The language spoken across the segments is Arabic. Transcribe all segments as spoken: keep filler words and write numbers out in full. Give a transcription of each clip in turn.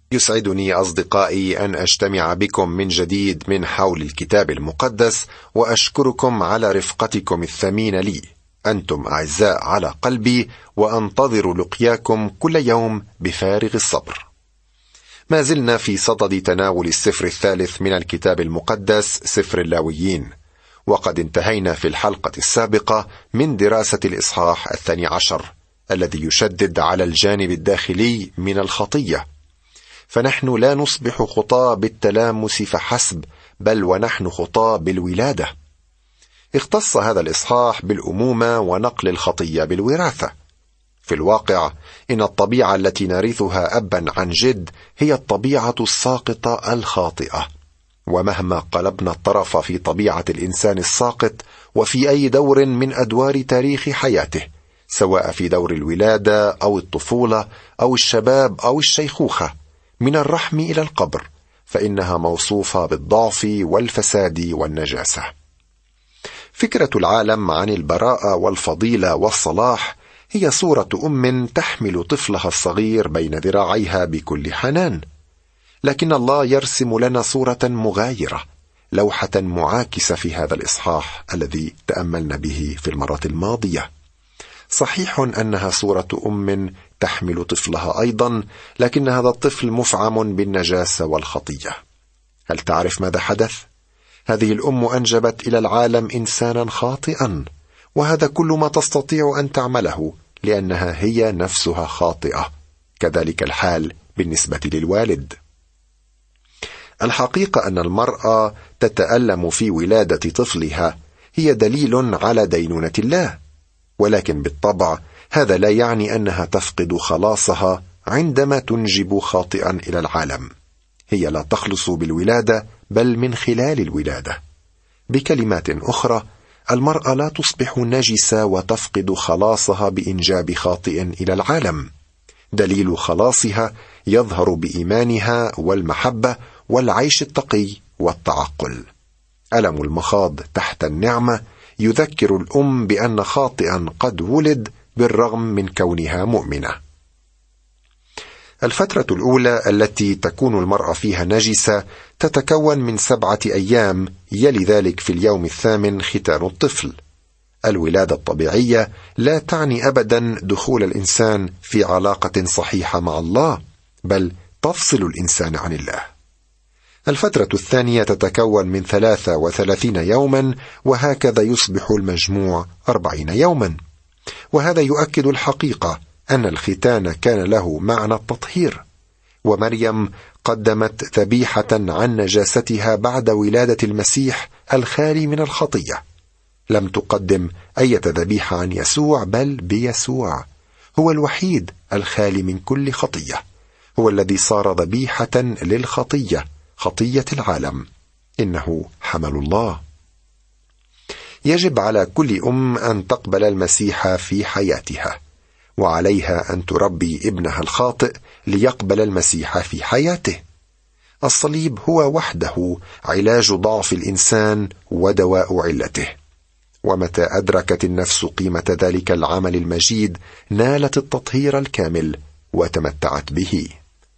يسعدني أصدقائي أن أجتمع بكم من جديد من حول الكتاب المقدس، وأشكركم على رفقتكم الثمينة لي. أنتم أعزاء على قلبي، وأنتظر لقياكم كل يوم بفارغ الصبر. ما زلنا في صدد تناول السفر الثالث من الكتاب المقدس، سفر اللاويين، وقد انتهينا في الحلقة السابقة من دراسة الإصحاح الثاني عشر الذي يشدد على الجانب الداخلي من الخطية. فنحن لا نصبح خطاة بالتلامس فحسب، بل ونحن خطاة بالولادة. اختص هذا الإصحاح بالأمومة ونقل الخطية بالوراثة. في الواقع إن الطبيعة التي نرثها أبا عن جد هي الطبيعة الساقطة الخاطئة، ومهما قلبنا الطرف في طبيعة الإنسان الساقط وفي أي دور من أدوار تاريخ حياته، سواء في دور الولادة أو الطفولة أو الشباب أو الشيخوخة، من الرحم إلى القبر، فإنها موصوفة بالضعف والفساد والنجاسة. فكرة العالم عن البراءة والفضيلة والصلاح هي صورة أم تحمل طفلها الصغير بين ذراعيها بكل حنان، لكن الله يرسم لنا صورة مغايرة، لوحة معاكسة في هذا الإصحاح الذي تأملنا به في المرة الماضية. صحيح أنها صورة أم تحمل طفلها أيضا، لكن هذا الطفل مفعم بالنجاسة والخطية. هل تعرف ماذا حدث؟ هذه الأم أنجبت إلى العالم إنسانا خاطئا، وهذا كل ما تستطيع أن تعمله، لأنها هي نفسها خاطئة. كذلك الحال بالنسبة للوالد. الحقيقة أن المرأة تتألم في ولادة طفلها هي دليل على دينونة الله، ولكن بالطبع هذا لا يعني أنها تفقد خلاصها عندما تنجب خاطئا إلى العالم. هي لا تخلص بالولادة، بل من خلال الولادة. بكلمات أخرى، المرأة لا تصبح نجسة وتفقد خلاصها بإنجاب خاطئ إلى العالم. دليل خلاصها يظهر بإيمانها والمحبة والعيش التقي والتعقل. ألم المخاض تحت النعمة يذكر الأم بأن خاطئا قد ولد بالرغم من كونها مؤمنة. الفترة الأولى التي تكون المرأة فيها نجسة تتكون من سبعة أيام، يلي ذلك في اليوم الثامن ختان الطفل. الولادة الطبيعية لا تعني أبدا دخول الإنسان في علاقة صحيحة مع الله، بل تفصل الإنسان عن الله. الفترة الثانية تتكون من ثلاثة وثلاثين يوما، وهكذا يصبح المجموع أربعين يوما. وهذا يؤكد الحقيقة أن الختان كان له معنى التطهير، ومريم قدمت ذبيحة عن نجاستها بعد ولادة المسيح الخالي من الخطية. لم تقدم أي ذبيحة عن يسوع، بل بيسوع. هو الوحيد الخالي من كل خطية، هو الذي صار ذبيحة للخطية، خطية العالم. إنه حمل الله. يجب على كل أم أن تقبل المسيح في حياتها، وعليها أن تربي ابنها الخاطئ ليقبل المسيح في حياته. الصليب هو وحده علاج ضعف الإنسان ودواء علته. ومتى أدركت النفس قيمة ذلك العمل المجيد، نالت التطهير الكامل وتمتعت به.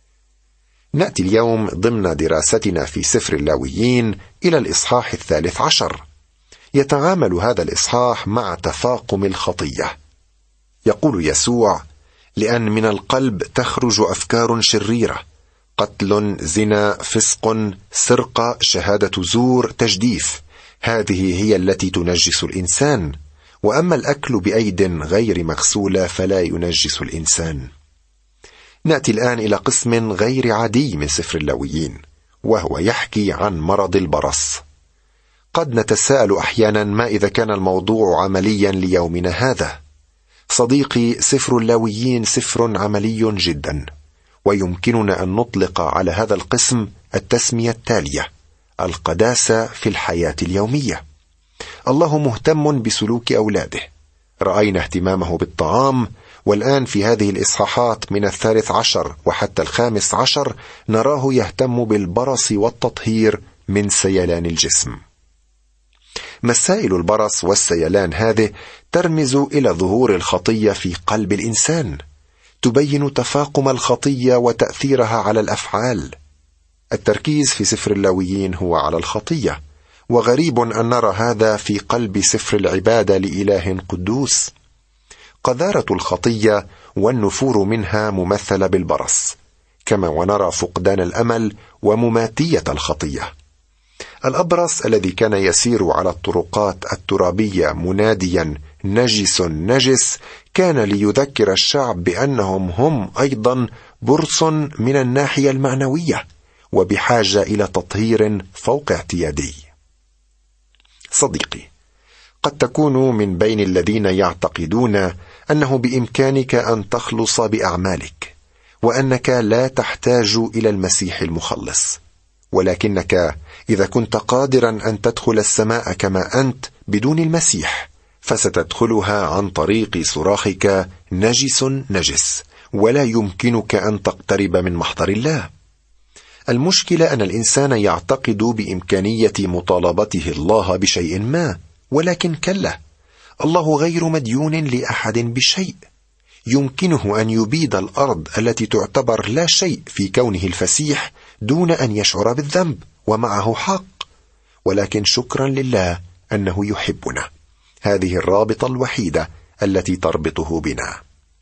نأتي اليوم ضمن دراستنا في سفر اللاويين إلى الإصحاح الثالث عشر. يتعامل هذا الإصحاح مع تفاقم الخطية. يقول يسوع: لأن من القلب تخرج أفكار شريرة، قتل، زنا، فسق، سرقة، شهادة زور، تجديف. هذه هي التي تنجس الإنسان. وأما الأكل بأيد غير مغسولة فلا ينجس الإنسان. نأتي الآن إلى قسم غير عادي من سفر اللاويين، وهو يحكي عن مرض البرص. قد نتساءل أحيانا ما إذا كان الموضوع عمليا ليومنا هذا. صديقي، سفر اللاويين سفر عملي جدا، ويمكننا أن نطلق على هذا القسم التسمية التالية: القداسة في الحياة اليومية. الله مهتم بسلوك أولاده. رأينا اهتمامه بالطعام، والآن في هذه الإصحاحات من الثالث عشر وحتى الخامس عشر نراه يهتم بالبرص والتطهير من سيلان الجسم. مسائل البرص والسيلان هذه ترمز إلى ظهور الخطية في قلب الإنسان. تبين تفاقم الخطية وتأثيرها على الأفعال. التركيز في سفر اللاويين هو على الخطية، وغريب أن نرى هذا في قلب سفر العبادة لإله قدوس. قذارة الخطية والنفور منها ممثلة بالبرص، كما ونرى فقدان الأمل ومماتية الخطية. الأبرص الذي كان يسير على الطرقات الترابية مناديا نجس نجس كان ليذكر الشعب بأنهم هم أيضا برص من الناحية المعنوية، وبحاجة إلى تطهير فوق اعتيادي. صديقي، قد تكون من بين الذين يعتقدون أنه بإمكانك أن تخلص بأعمالك، وأنك لا تحتاج إلى المسيح المخلص، ولكنك إذا كنت قادرا أن تدخل السماء كما أنت بدون المسيح، فستدخلها عن طريق صراخك نجس نجس، ولا يمكنك أن تقترب من محضر الله. المشكلة أن الإنسان يعتقد بإمكانية مطالبته الله بشيء ما، ولكن كلا، الله غير مديون لأحد بشيء. يمكنه أن يبيد الأرض التي تعتبر لا شيء في كونه الفسيح دون أن يشعر بالذنب ومعه حق، ولكن شكرا لله أنه يحبنا. هذه الرابطة الوحيدة التي تربطه بنا.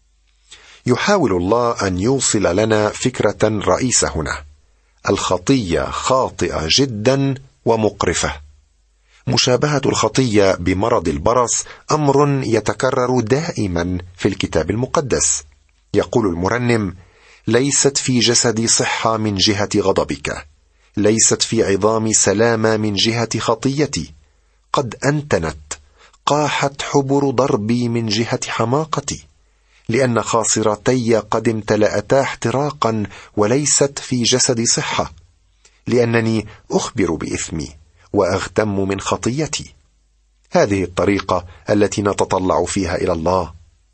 يحاول الله أن يوصل لنا فكرة رئيسة هنا: الخطية خاطئة جدا ومقرفة. مشابهة الخطية بمرض البرص أمر يتكرر دائما في الكتاب المقدس. يقول المرنم: ليست في جسدي صحة من جهة غضبك، ليست في عظامي سلامة من جهة خطيتي، قد أنتنت، قاحت حبر ضربي من جهة حماقتي، لأن خاصرتي قد امتلأتا احتراقا وليست في جسدي صحة، لأنني أخبر بإثمي وأغتم من خطيتي. هذه الطريقة التي نتطلع فيها إلى الله.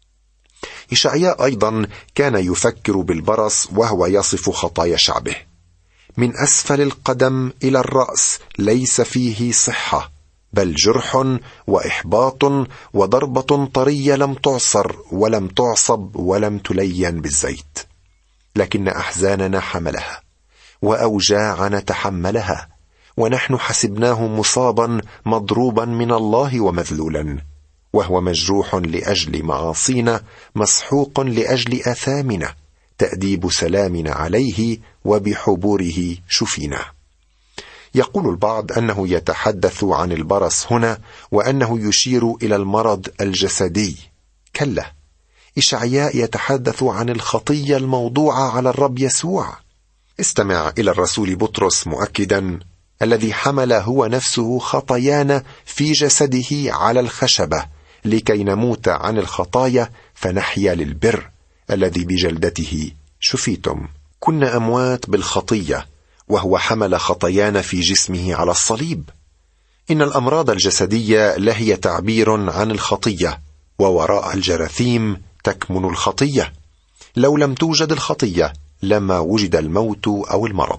إشعياء أيضا كان يفكر بالبرص وهو يصف خطايا شعبه: من أسفل القدم إلى الرأس ليس فيه صحة، بل جرح وإحباط وضربة طرية لم تعصر ولم تعصب ولم تلين بالزيت، لكن أحزاننا حملها وأوجاعنا تحملها، ونحن حسبناه مصابا مضروبا من الله ومذلولا، وهو مجروح لأجل معاصينا، مسحوق لأجل آثامنا، تأديب سلامنا عليه، وبحبوره شفينا. يقول البعض أنه يتحدث عن البرص هنا وأنه يشير إلى المرض الجسدي. كلا، إشعياء يتحدث عن الخطية الموضوعة على الرب يسوع. استمع إلى الرسول بطرس مؤكدا: الذي حمل هو نفسه خطايانا في جسده على الخشبة، لكي نموت عن الخطايا فنحيا للبر، الذي بجلدته شفيتم. كنا أموات بالخطية، وهو حمل خطايانا في جسمه على الصليب. إن الأمراض الجسدية لهي تعبير عن الخطية، ووراء الجراثيم تكمن الخطية. لو لم توجد الخطية لما وجد الموت أو المرض.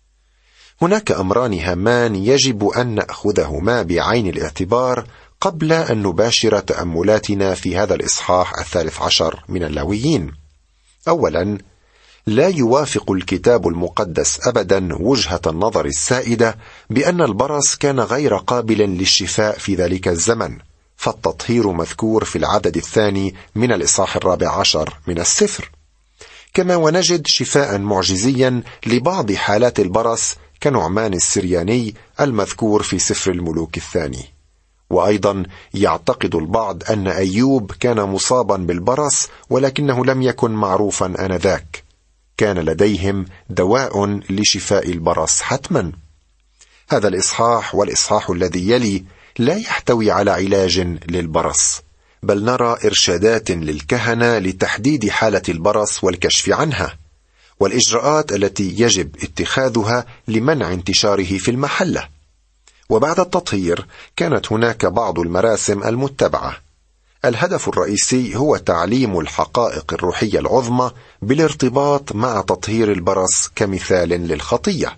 هناك أمران هامان يجب أن نأخذهما بعين الاعتبار قبل أن نباشر تأملاتنا في هذا الإصحاح الثالث عشر من اللاويين. أولا، لا يوافق الكتاب المقدس أبدا وجهة النظر السائدة بأن البرص كان غير قابل للشفاء في ذلك الزمن، فالتطهير مذكور في العدد الثاني من الإصحاح الرابع عشر من السفر. كما ونجد شفاء معجزيا لبعض حالات البرص كنعمان السرياني المذكور في سفر الملوك الثاني. وأيضا يعتقد البعض أن أيوب كان مصابا بالبرص ولكنه لم يكن معروفا آنذاك. كان لديهم دواء لشفاء البرص حتما. هذا الإصحاح والإصحاح الذي يلي لا يحتوي على علاج للبرص، بل نرى إرشادات للكهنة لتحديد حالة البرص والكشف عنها، والإجراءات التي يجب اتخاذها لمنع انتشاره في المحلة. وبعد التطهير كانت هناك بعض المراسم المتبعة. الهدف الرئيسي هو تعليم الحقائق الروحية العظمى بالارتباط مع تطهير البرص كمثال للخطية.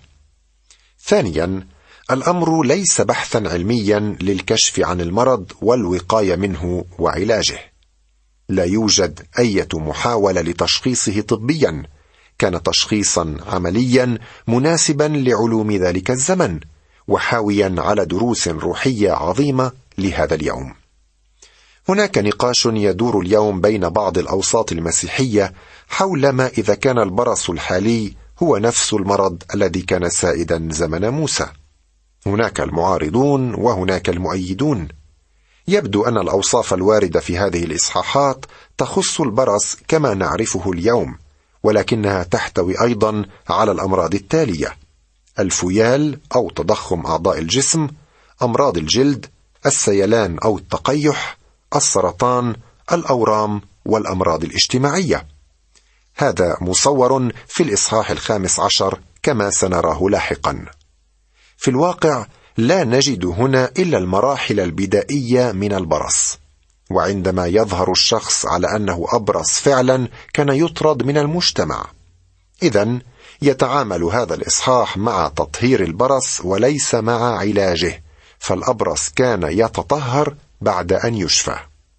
ثانيا، الأمر ليس بحثا علميا للكشف عن المرض والوقاية منه وعلاجه. لا يوجد أي محاولة لتشخيصه طبيا، كان تشخيصا عمليا مناسبا لعلوم ذلك الزمن، وحاويا على دروس روحية عظيمة لهذا اليوم. هناك نقاش يدور اليوم بين بعض الأوساط المسيحية حول ما إذا كان البرص الحالي هو نفس المرض الذي كان سائدا زمن موسى. هناك المعارضون وهناك المؤيدون. يبدو أن الأوصاف الواردة في هذه الإصحاحات تخص البرص كما نعرفه اليوم، ولكنها تحتوي أيضا على الأمراض التالية: الفيال أو تضخم أعضاء الجسم، أمراض الجلد، السيلان أو التقيح، السرطان، الأورام، والأمراض الاجتماعية. هذا مصور في الإصحاح الخامس عشر كما سنراه لاحقا. في الواقع لا نجد هنا إلا المراحل البدائية من البرص، وعندما يظهر الشخص على أنه أبرص فعلا كان يطرد من المجتمع. إذن يتعامل هذا الإصحاح مع تطهير البرص وليس مع علاجه، فالأبرص كان يتطهر بعد أن يشفى.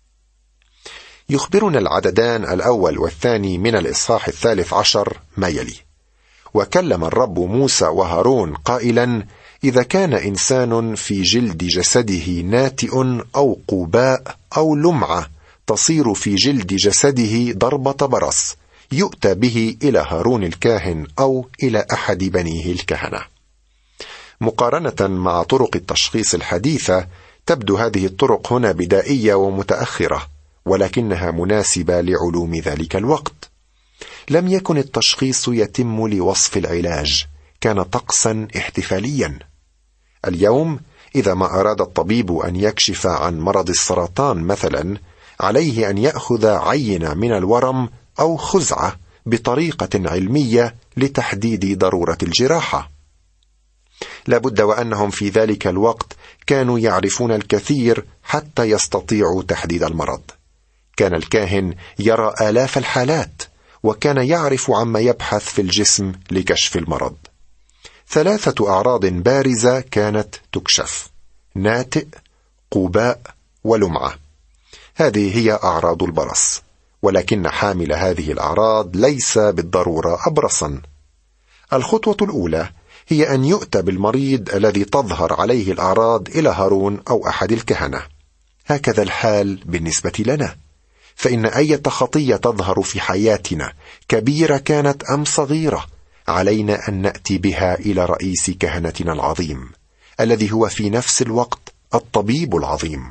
يخبرنا العددان الأول والثاني من الإصحاح الثالث عشر ما يلي: وكلم الرب موسى وهارون قائلا: إذا كان إنسان في جلد جسده ناتئ أو قوباء أو لمعة تصير في جلد جسده ضربة برص، يؤتى به إلى هارون الكاهن أو إلى أحد بنيه الكهنة. مقارنة مع طرق التشخيص الحديثة، تبدو هذه الطرق هنا بدائية ومتأخرة، ولكنها مناسبة لعلوم ذلك الوقت. لم يكن التشخيص يتم لوصف العلاج، كان طقسا احتفاليا. اليوم إذا ما أراد الطبيب أن يكشف عن مرض السرطان مثلا، عليه أن يأخذ عينة من الورم أو خزعة بطريقة علمية لتحديد ضرورة الجراحة. لابد وأنهم في ذلك الوقت كانوا يعرفون الكثير حتى يستطيعوا تحديد المرض. كان الكاهن يرى آلاف الحالات، وكان يعرف عما يبحث في الجسم لكشف المرض. ثلاثة أعراض بارزة كانت تكشف: ناتئ، قوباء، ولمعة. هذه هي أعراض البرص، ولكن حامل هذه الأعراض ليس بالضرورة أبرصا. الخطوة الأولى هي أن يؤتى بالمريض الذي تظهر عليه الأعراض إلى هارون أو أحد الكهنة. هكذا الحال بالنسبة لنا، فإن أي خطية تظهر في حياتنا، كبيرة كانت أم صغيرة، علينا أن نأتي بها إلى رئيس كهنتنا العظيم، الذي هو في نفس الوقت الطبيب العظيم.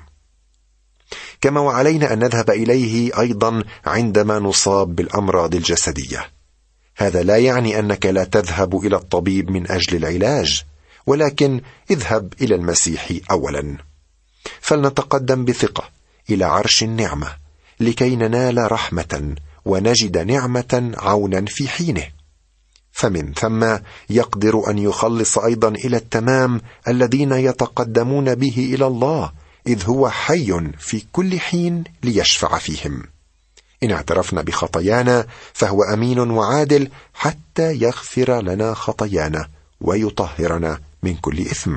كما وعلينا أن نذهب إليه أيضا عندما نصاب بالأمراض الجسدية. هذا لا يعني أنك لا تذهب إلى الطبيب من أجل العلاج، ولكن اذهب إلى المسيح أولا. فلنتقدم بثقة إلى عرش النعمة لكي ننال رحمة ونجد نعمة عونا في حينه، فمن ثم يقدر أن يخلص أيضا إلى التمام الذين يتقدمون به إلى الله، إذ هو حي في كل حين ليشفع فيهم. إن اعترفنا بخطايانا فهو أمين وعادل حتى يغفر لنا خطايانا ويطهرنا من كل إثم.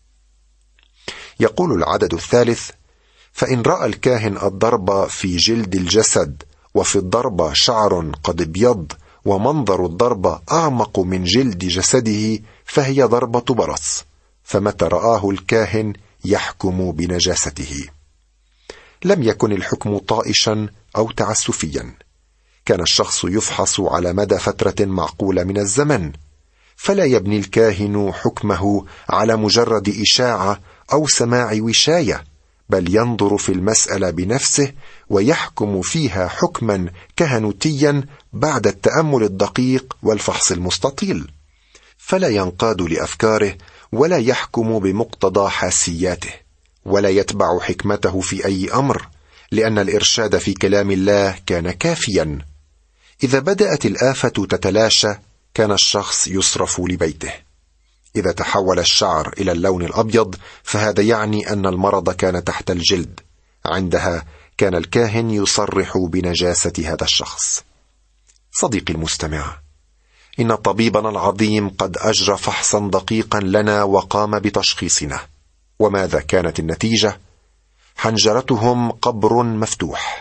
يقول العدد الثالث: فإن رأى الكاهن الضرب في جلد الجسد، وفي الضرب شعر قد ابيض، ومنظر الضرب أعمق من جلد جسده، فهي ضربة برص، فمتى رآه الكاهن يحكم بنجاسته. لم يكن الحكم طائشا أو تعسفيا، كان الشخص يفحص على مدى فترة معقولة من الزمن، فلا يبني الكاهن حكمه على مجرد إشاعة أو سماع وشاية، بل ينظر في المسألة بنفسه ويحكم فيها حكما كهنوتيا بعد التأمل الدقيق والفحص المستطيل، فلا ينقاد لأفكاره ولا يحكم بمقتضى حاسياته، ولا يتبع حكمته في أي أمر، لأن الإرشاد في كلام الله كان كافيا. إذا بدأت الآفة تتلاشى كان الشخص يصرف لبيته. إذا تحول الشعر إلى اللون الأبيض فهذا يعني أن المرض كان تحت الجلد، عندها كان الكاهن يصرح بنجاسة هذا الشخص. صديقي المستمع، إن طبيبنا العظيم قد أجرى فحصا دقيقا لنا وقام بتشخيصنا. وماذا كانت النتيجة؟ حنجرتهم قبر مفتوح،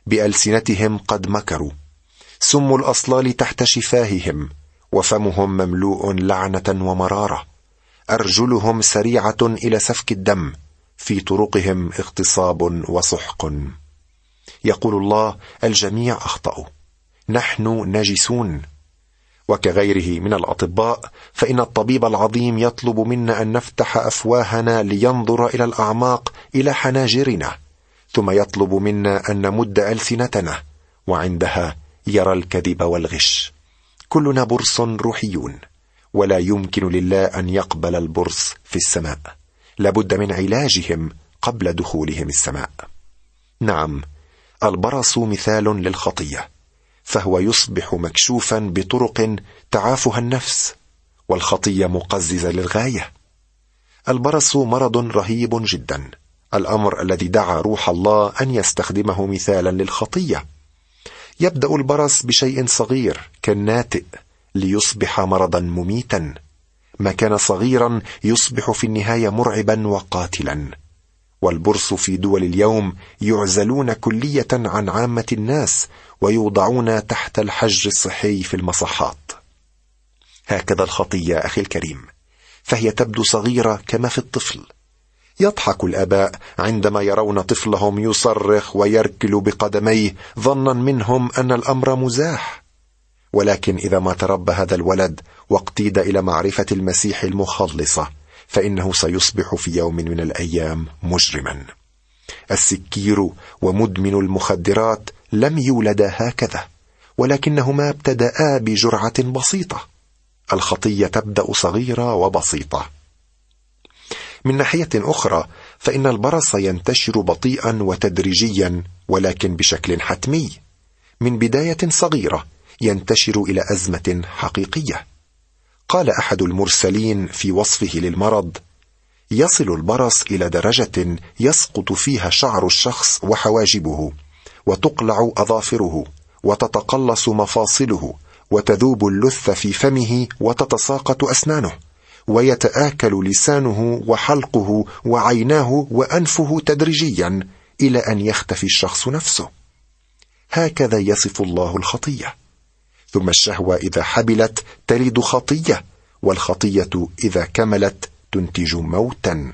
بألسنتهم قد مكروا، سم الأصلال تحت شفاههم، وفمهم مملوء لعنة ومرارة، أرجلهم سريعة إلى سفك الدم، في طرقهم اغتصاب وسحق. يقول الله: الجميع أخطأوا، نحن نجسون. وكغيره من الأطباء، فإن الطبيب العظيم يطلب منا أن نفتح أفواهنا لينظر إلى الأعماق، إلى حناجرنا، ثم يطلب منا أن نمد ألسنتنا، وعندها يرى الكذب والغش. كلنا برص روحيون، ولا يمكن لله أن يقبل البرص في السماء، لابد من علاجهم قبل دخولهم السماء. نعم، البرص مثال للخطية، فهو يصبح مكشوفا بطرق تعافها النفس، والخطية مقززة للغاية. البرص مرض رهيب جدا، الأمر الذي دعا روح الله أن يستخدمه مثالا للخطية. يبدأ البرص بشيء صغير كالناتئ ليصبح مرضا مميتا، ما كان صغيرا يصبح في النهاية مرعبا وقاتلا. والبرص في دول اليوم يعزلون كلية عن عامة الناس، ويوضعون تحت الحجر الصحي في المصحات. هكذا الخطية أخي الكريم، فهي تبدو صغيرة كما في الطفل. يضحك الآباء عندما يرون طفلهم يصرخ ويركل بقدميه، ظنا منهم أن الأمر مزاح. ولكن إذا ما تربى هذا الولد واقتيد إلى معرفة المسيح المخلصة، فإنه سيصبح في يوم من الأيام مجرما. السكير ومدمن المخدرات لم يولدا هكذا، ولكنهما ابتدأا بجرعة بسيطة. الخطية تبدأ صغيرة وبسيطة. من ناحية أخرى، فإن البرص ينتشر بطيئا وتدريجيا، ولكن بشكل حتمي. من بداية صغيرة ينتشر إلى أزمة حقيقية. قال أحد المرسلين في وصفه للمرض: يصل البرص إلى درجة يسقط فيها شعر الشخص وحواجبه، وتقلع أظافره، وتتقلص مفاصله، وتذوب اللثة في فمه، وتتساقط أسنانه، ويتآكل لسانه وحلقه وعيناه وأنفه تدريجيا، إلى أن يختفي الشخص نفسه. هكذا يصف الله الخطية. ثم الشهوة إذا حبلت تلد خطية، والخطية إذا كملت تنتج موتا.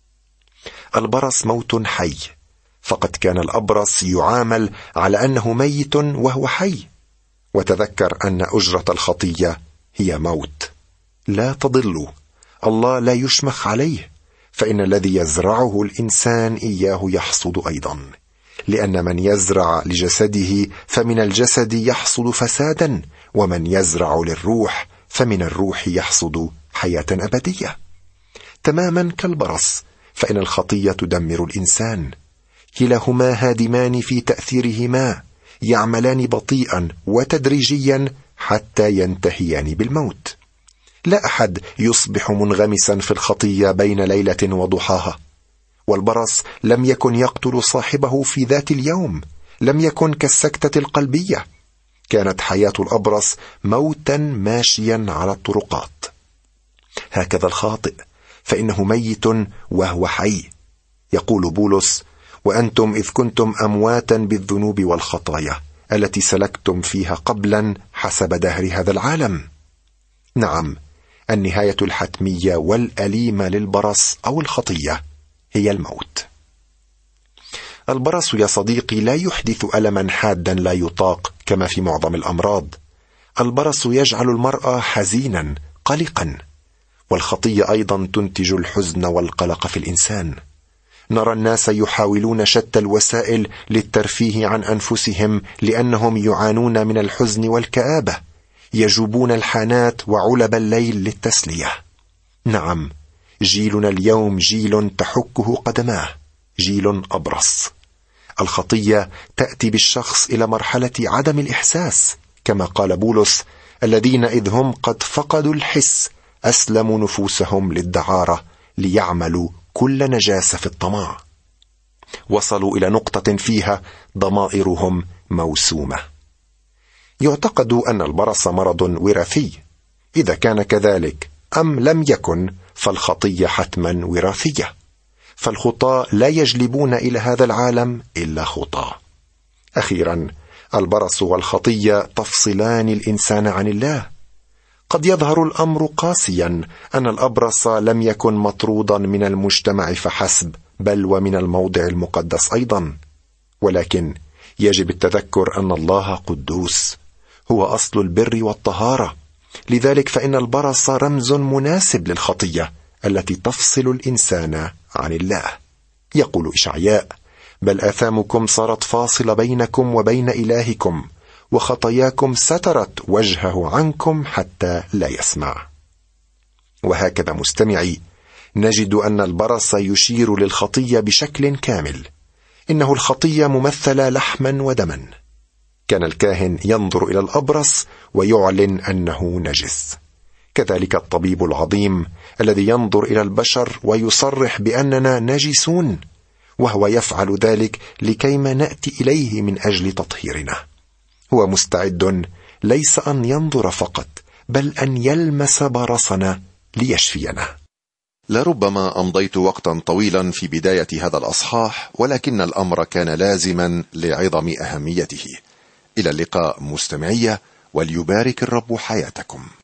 البرص موت حي، فقد كان الأبرص يعامل على أنه ميت وهو حي. وتذكر أن أجرة الخطية هي موت. لا تضلوا، الله لا يشمخ عليه، فإن الذي يزرعه الإنسان إياه يحصد أيضا. لأن من يزرع لجسده فمن الجسد يحصد فسادا، ومن يزرع للروح فمن الروح يحصد حياة أبدية. تماما كالبرص، فإن الخطية تدمر الإنسان. كلاهما هادمان في تأثيرهما، يعملان بطيئا وتدريجيا حتى ينتهيان بالموت. لا أحد يصبح منغمسا في الخطية بين ليلة وضحاها. والبرص لم يكن يقتل صاحبه في ذات اليوم، لم يكن كالسكتة القلبية. كانت حياة الأبرص موتا ماشيا على الطرقات. هكذا الخاطئ، فإنه ميت وهو حي. يقول بولس: وأنتم إذ كنتم أمواتا بالذنوب والخطايا التي سلكتم فيها قبلا حسب دهر هذا العالم. نعم، النهاية الحتمية والأليمة للبرص أو الخطية هي الموت. البرص يا صديقي لا يحدث ألما حادا لا يطاق كما في معظم الأمراض. البرص يجعل المرء حزينا قلقا، والخطية أيضا تنتج الحزن والقلق في الإنسان. نرى الناس يحاولون شتى الوسائل للترفيه عن أنفسهم، لأنهم يعانون من الحزن والكآبة، يجوبون الحانات وعلب الليل للتسلية. نعم، جيلنا اليوم جيل تحكه قدماه، جيل أبرص. الخطية تأتي بالشخص إلى مرحلة عدم الإحساس، كما قال بولس: الذين إذ هم قد فقدوا الحس أسلموا نفوسهم للدعارة ليعملوا كل نجاسة في الطمع. وصلوا إلى نقطة فيها ضمائرهم موسومة. يعتقد أن البرص مرض وراثي. إذا كان كذلك أم لم يكن، فالخطية حتما وراثية. فالخطاة لا يجلبون إلى هذا العالم إلا خطاة. أخيرا، البرص والخطية تفصلان الإنسان عن الله. قد يظهر الأمر قاسيا أن الأبرص لم يكن مطرودا من المجتمع فحسب، بل ومن الموضع المقدس أيضا، ولكن يجب التذكر أن الله قدوس، هو أصل البر والطهارة. لذلك فإن البرص رمز مناسب للخطية التي تفصل الإنسان عن الله. يقول إشعياء: بل آثامكم صارت فاصلة بينكم وبين إلهكم، وخطاياكم سترت وجهه عنكم حتى لا يسمع. وهكذا مستمعي، نجد أن البرص يشير للخطية بشكل كامل. إنه الخطية ممثلة لحما ودما. كان الكاهن ينظر إلى الأبرص ويعلن أنه نجس. كذلك الطبيب العظيم الذي ينظر إلى البشر ويصرح بأننا نجسون، وهو يفعل ذلك لكيما نأتي إليه من أجل تطهيرنا. هو مستعد ليس أن ينظر فقط، بل أن يلمس برصنا ليشفينا. لربما أمضيت وقتا طويلا في بداية هذا الأصحاح، ولكن الأمر كان لازما لعظم أهميته. إلى اللقاء مستمعية، وليبارك الرب حياتكم.